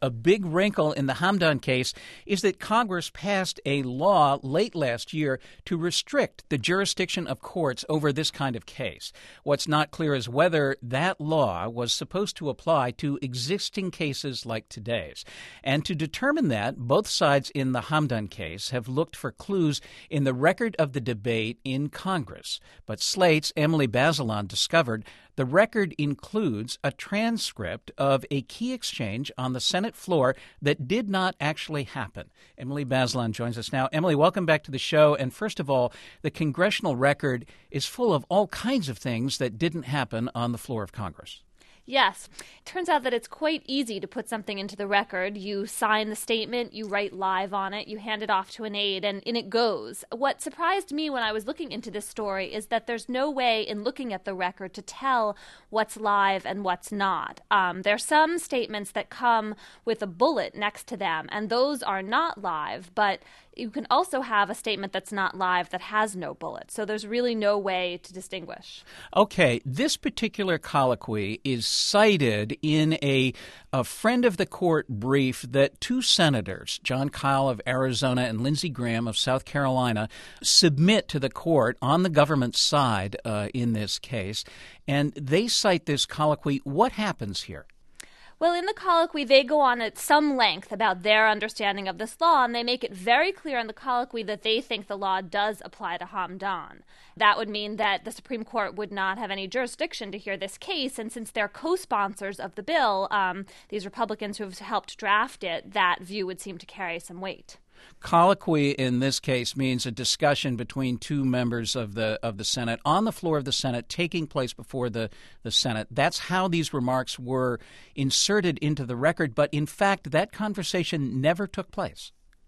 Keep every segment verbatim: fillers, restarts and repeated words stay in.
a big wrinkle in the Hamdan case is that Congress passed a law late last year to restrict the jurisdiction of courts over this kind of case. What's not clear is whether that law was supposed to apply to existing cases like today's. And to determine that, both sides in the Hamdan case have looked for clues in the record of the debate in Congress. But Slate's Emily Bazelon discovered the record includes a transcript of a key exchange on the Senate floor that did not actually happen. Emily Bazelon joins us now. Emily, welcome back to the show. And first of all, the congressional record is full of all kinds of things that didn't happen on the floor of Congress. Yes. It turns out that it's quite easy to put something into the record. You sign the statement, you write live on it, you hand it off to an aide, and in it goes. What surprised me when I was looking into this story is that there's no way in looking at the record to tell what's live and what's not. Um, there are some statements that come with a bullet next to them, and those are not live, but you can also have a statement that's not live that has no bullet. So there's really no way to distinguish. Okay, this particular colloquy is cited in a, a friend of the court brief that two senators, Jon Kyl of Arizona and Lindsey Graham of South Carolina, submit to the court on the government side uh, in this case. And they cite this colloquy. What happens here? Well, in the colloquy, they go on at some length about their understanding of this law, and they make it very clear in the colloquy that they think the law does apply to Hamdan. That would mean that the Supreme Court would not have any jurisdiction to hear this case, and since they're co-sponsors of the bill, um, these Republicans who have helped draft it, that view would seem to carry some weight. Colloquy in this case means a discussion between two members of the of the Senate on the floor of the Senate taking place before the, the Senate. That's how these remarks were inserted into the record. But in fact, that conversation never took place.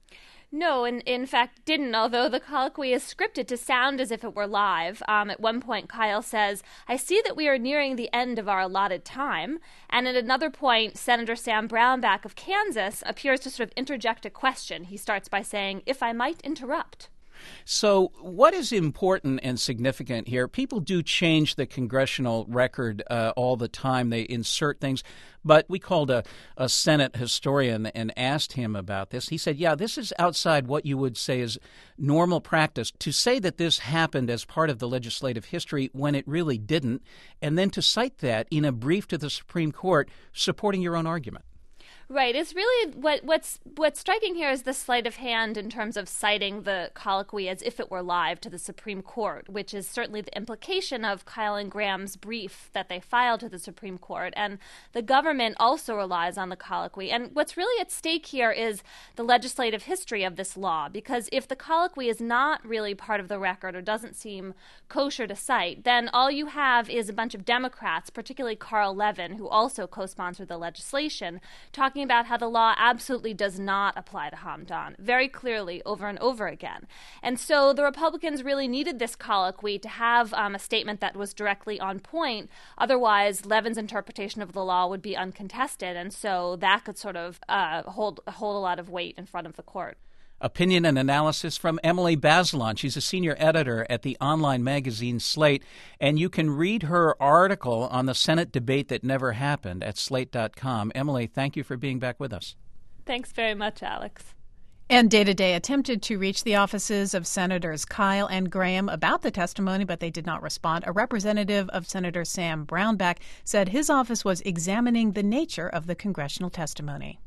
No, and in fact didn't, although the colloquy is scripted to sound as if it were live. Um, at one point, Kyl says, "I see that we are nearing the end of our allotted time." And at another point, Senator Sam Brownback of Kansas appears to sort of interject a question. He starts by saying, "If I might interrupt." So what is important and significant here? People do change the congressional record uh, all the time. They insert things. But we called a, a Senate historian and asked him about this. He said, yeah, this is outside what you would say is normal practice. To say that this happened as part of the legislative history when it really didn't, and then to cite that in a brief to the Supreme Court supporting your own argument. Right. It's really what what's what's striking here is the sleight of hand in terms of citing the colloquy as if it were live to the Supreme Court, which is certainly the implication of Kyl and Graham's brief that they filed to the Supreme Court. And the government also relies on the colloquy. And what's really at stake here is the legislative history of this law, because if the colloquy is not really part of the record or doesn't seem kosher to cite, then all you have is a bunch of Democrats, particularly Carl Levin, who also co-sponsored the legislation, talking about how the law absolutely does not apply to Hamdan, very clearly over and over again. And so the Republicans really needed this colloquy to have um, a statement that was directly on point. Otherwise, Levin's interpretation of the law would be uncontested, and so that could sort of uh, hold, hold a lot of weight in front of the court. Opinion and analysis from Emily Bazelon. She's a senior editor at the online magazine Slate, and you can read her article on the Senate debate that never happened at slate dot com. Emily, thank you for being back with us. Thanks very much, Alex. And Day to Day attempted to reach the offices of Senators Kyl and Graham about the testimony, but they did not respond. A representative of Senator Sam Brownback said his office was examining the nature of the congressional testimony.